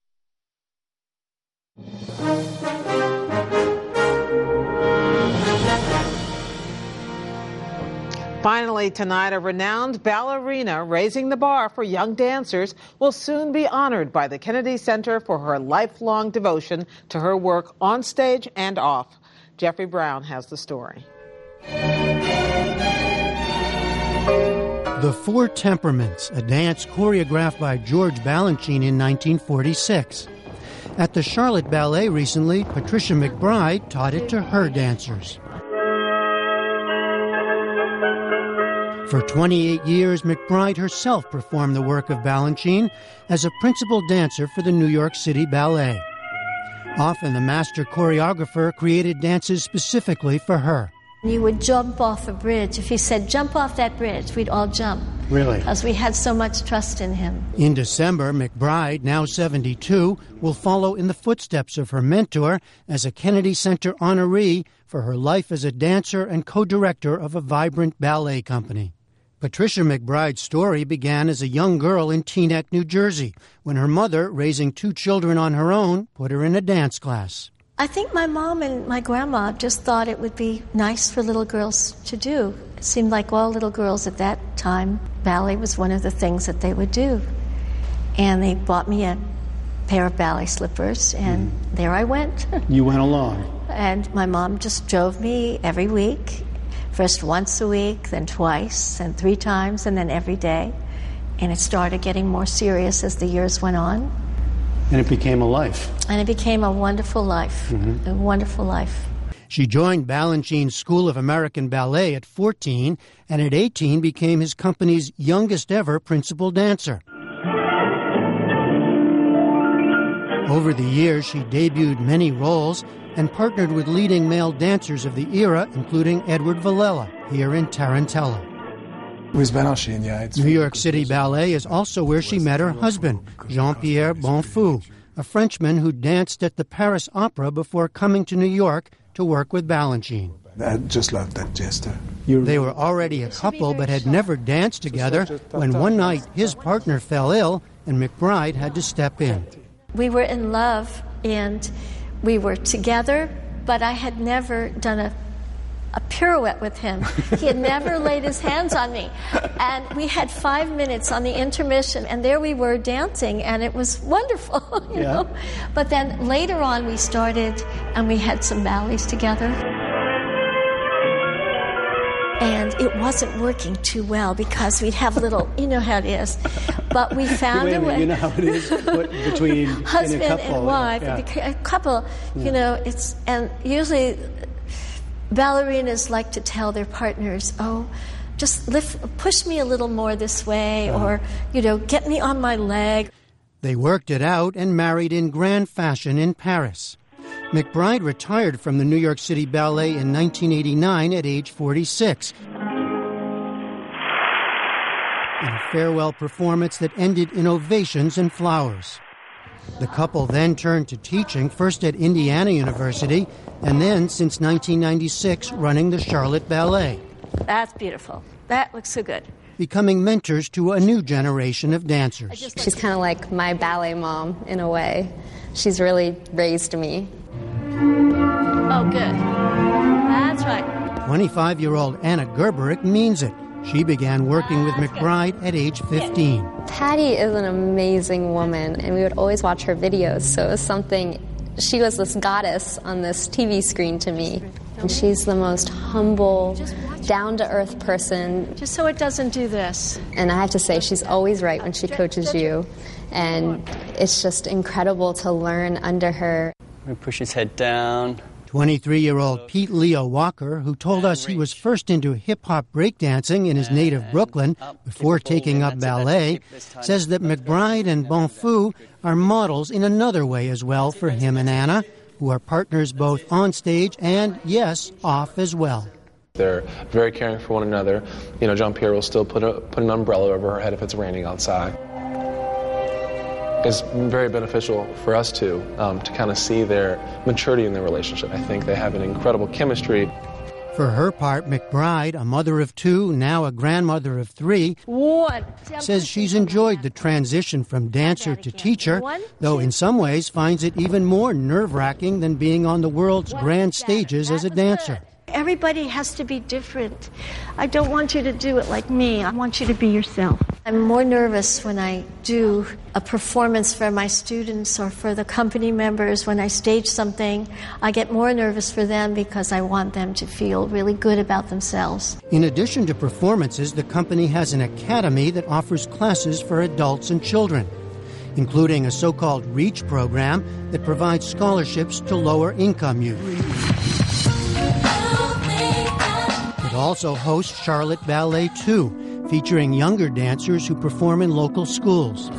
Finally tonight, a renowned ballerina raising the bar for young dancers will soon be honored by the Kennedy Center for her lifelong devotion to her work on stage and off. Jeffrey Brown has the story. The Four Temperaments, a dance choreographed by George Balanchine in nineteen forty-six. At the Charlotte Ballet recently, Patricia McBride taught it to her dancers. For twenty-eight years, McBride herself performed the work of Balanchine as a principal dancer for the New York City Ballet. Often the master choreographer created dances specifically for her. You would jump off a bridge. If he said, jump off that bridge, we'd all jump. Really? Because we had so much trust in him. In December, McBride, now seventy-two, will follow in the footsteps of her mentor as a Kennedy Center honoree for her life as a dancer and co-director of a vibrant ballet company. Patricia McBride's story began as a young girl in Teaneck, New Jersey, when her mother, raising two children on her own, put her in a dance class. I think my mom and my grandma just thought it would be nice for little girls to do. It seemed like all little girls at that time, ballet was one of the things that they would do. And they bought me a pair of ballet slippers, and mm. there I went. You went along. And my mom just drove me every week. First once a week, then twice, and three times, and then every day. And it started getting more serious as the years went on. And it became a life. And it became a wonderful life, mm-hmm. a wonderful life. She joined Balanchine's School of American Ballet at fourteen, and at eighteen became his company's youngest ever principal dancer. Over the years, she debuted many roles and partnered with leading male dancers of the era, including Edward Villella, here in Tarantella. With Balanchine, yeah. It's New York City Ballet is also where she met her husband, Jean-Pierre Bonfou, a Frenchman who danced at the Paris Opera before coming to New York to work with Balanchine. I just love that gesture. They were already a couple but had never danced together when one night his partner fell ill and McBride had to step in. We were in love and we were together, but I had never done a, a pirouette with him. He had never laid his hands on me. And we had five minutes on the intermission, and there we were dancing, and it was wonderful, you yeah. know. But then later on we started, and we had some ballets together. And it wasn't working too well because we'd have little, you know how it is. But we found Wait a, a way. You know how it is what, between husband in a couple, and wife. Yeah. A couple, yeah. you know, it's and usually ballerinas like to tell their partners, "Oh, just lift, push me a little more this way," uh-huh. or you know, get me on my leg. They worked it out and married in grand fashion in Paris. McBride retired from the New York City Ballet in nineteen eighty-nine at age forty-six. In a farewell performance that ended in ovations and flowers. The couple then turned to teaching, first at Indiana University, and then, since nineteen ninety-six, running the Charlotte Ballet. That's beautiful. That looks so good. becoming mentors to a new generation of dancers. She's kind of like my ballet mom in a way. She's really raised me. Oh, good. That's right. twenty-five-year-old Anna Gerberick means it. She began working with McBride at age fifteen. Patty is an amazing woman, and we would always watch her videos, so it was something. She was this goddess on this T V screen to me. And she's the most humble, down-to-earth person. Just so it doesn't do this. And I have to say, she's always right when she coaches you. And it's just incredible to learn under her. We push his head down. twenty-three-year-old Pete Leo Walker, who told us he was first into hip-hop breakdancing in his native Brooklyn before taking up ballet, says that McBride and Bonfou are models in another way as well for him and Anna, who are partners both on stage and, yes, off as well. They're very caring for one another. You know, Jean-Pierre will still put, a, put an umbrella over her head if it's raining outside. It's very beneficial for us, too, um, to kind of see their maturity in their relationship. I think they have an incredible chemistry. For her part, McBride, a mother of two, now a grandmother of three, One. says she's enjoyed the transition from dancer to teacher, though in some ways finds it even more nerve-wracking than being on the world's grand stages as a dancer. Everybody has to be different. I don't want you to do it like me. I want you to be yourself. I'm more nervous when I do a performance for my students or for the company members. When I stage something, I get more nervous for them because I want them to feel really good about themselves. In addition to performances, the company has an academy that offers classes for adults and children, including a so-called REACH program that provides scholarships to lower-income youth. It also hosts Charlotte Ballet two, featuring younger dancers who perform in local schools.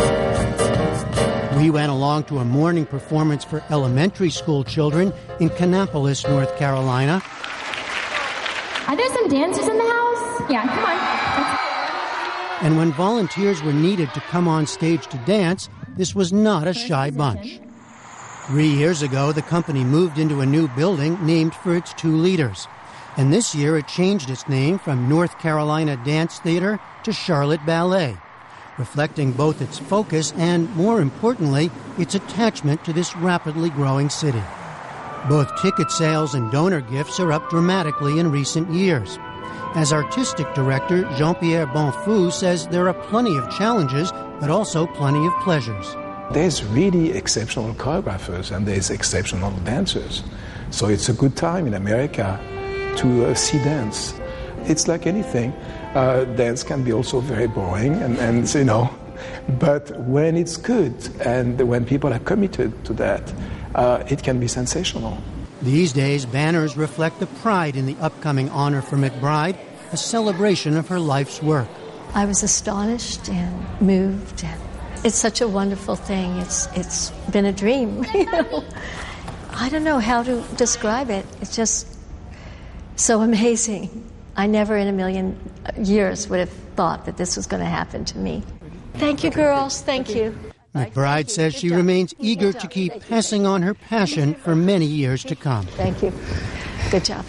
We went along to a morning performance for elementary school children in Kannapolis, North Carolina. Are there some dancers in the house? Yeah, come on. And when volunteers were needed to come on stage to dance, this was not a shy bunch. Three years ago, the company moved into a new building named for its two leaders. And this year it changed its name from North Carolina Dance Theater to Charlotte Ballet, reflecting both its focus and, more importantly, its attachment to this rapidly growing city. Both ticket sales and donor gifts are up dramatically in recent years. As artistic director, Jean-Pierre Bonfou says there are plenty of challenges, but also plenty of pleasures. There's really exceptional choreographers and there's exceptional dancers. So it's a good time in America to uh, see dance. It's like anything. Uh, dance can be also very boring, and, and you know, but when it's good and when people are committed to that, uh, it can be sensational. These days, banners reflect the pride in the upcoming honor for McBride, a celebration of her life's work. I was astonished and moved, and it's such a wonderful thing. It's it's been a dream. You know, I don't know how to describe it. It's just so amazing. I never in a million years would have thought that this was going to happen to me. Thank you, girls. Thank you. McBride says she remains eager to keep passing on her passion for many years to come. Thank you. Good job.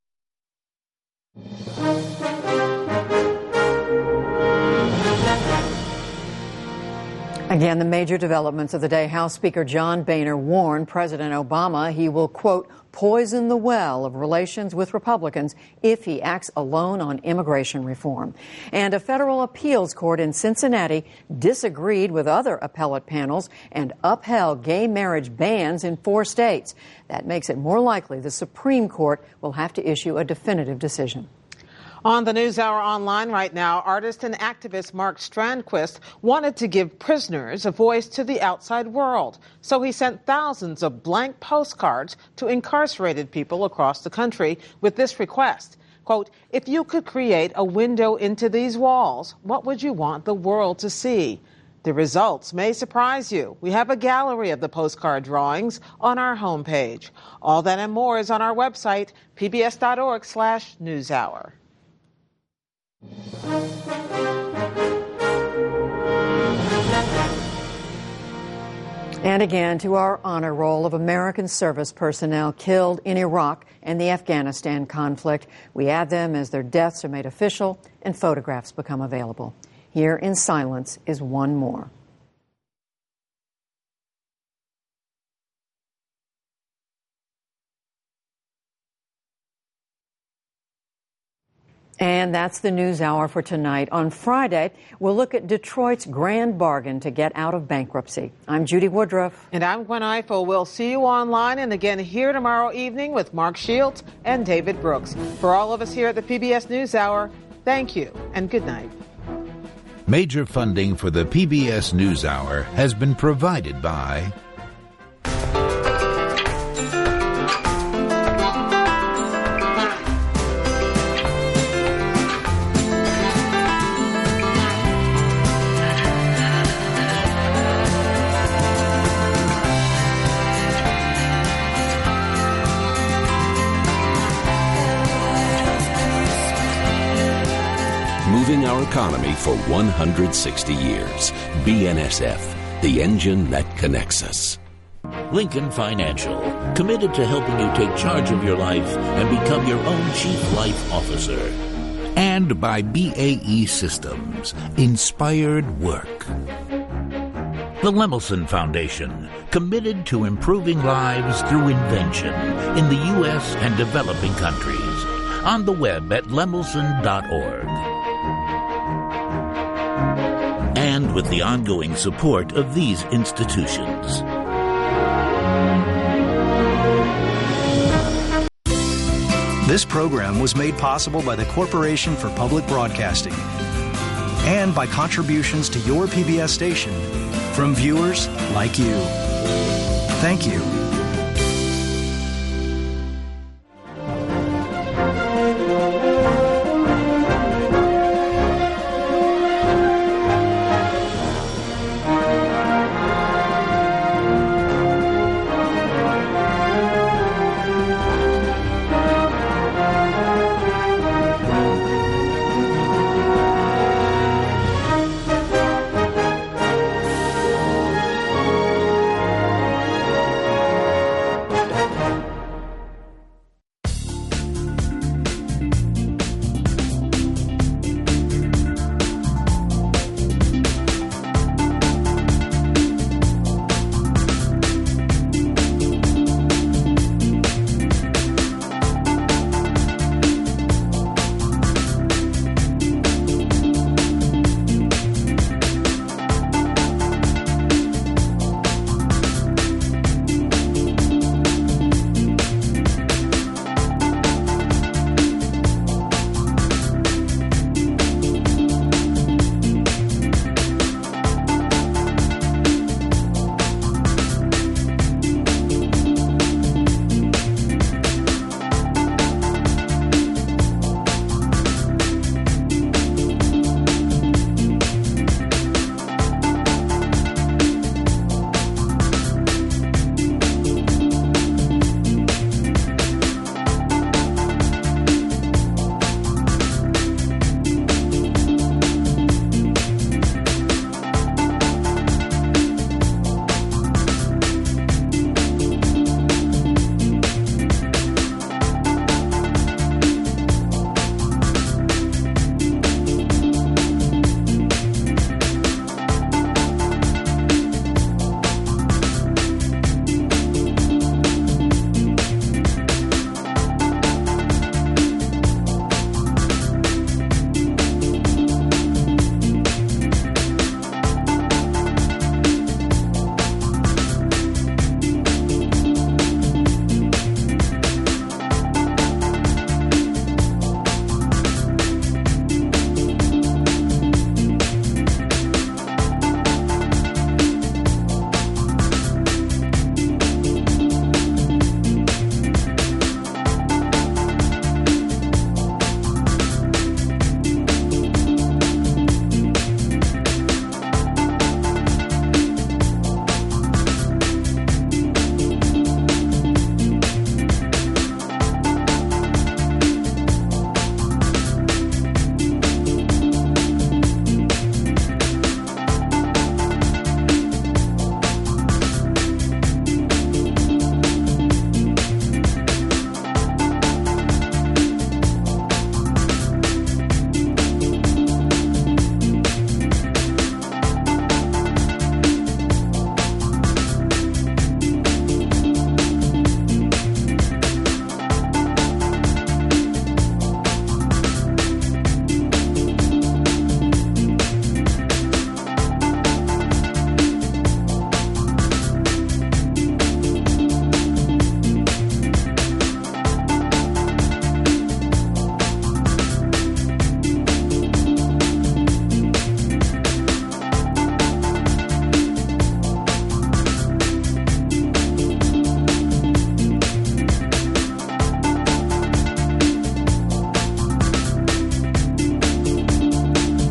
Again, the major developments of the day. House Speaker John Boehner warned President Obama he will, quote, poison the well of relations with Republicans if he acts alone on immigration reform. And a federal appeals court in Cincinnati disagreed with other appellate panels and upheld gay marriage bans in four states. That makes it more likely the Supreme Court will have to issue a definitive decision. On the NewsHour Online right now, artist and activist Mark Strandquist wanted to give prisoners a voice to the outside world. So he sent thousands of blank postcards to incarcerated people across the country with this request. Quote, if you could create a window into these walls, what would you want the world to see? The results may surprise you. We have a gallery of the postcard drawings on our homepage. All that and more is on our website, pbs.org slash newshour. And again, to our honor roll of American service personnel killed in Iraq and the Afghanistan conflict. We add them as their deaths are made official and photographs become available. Here in silence is one more. And that's the News Hour for tonight. On Friday, we'll look at Detroit's grand bargain to get out of bankruptcy. I'm Judy Woodruff. And I'm Gwen Ifill. We'll see you online and again here tomorrow evening with Mark Shields and David Brooks. For all of us here at the P B S News Hour, thank you and good night. Major funding for the P B S News Hour has been provided by moving our economy for one hundred sixty years. B N S F, the engine that connects us. Lincoln Financial, committed to helping you take charge of your life and become your own chief life officer. And by B A E Systems, inspired work. The Lemelson Foundation, committed to improving lives through invention in the U S and developing countries. On the web at lemelson dot org. And with the ongoing support of these institutions. This program was made possible by the Corporation for Public Broadcasting and by contributions to your P B S station from viewers like you. Thank you.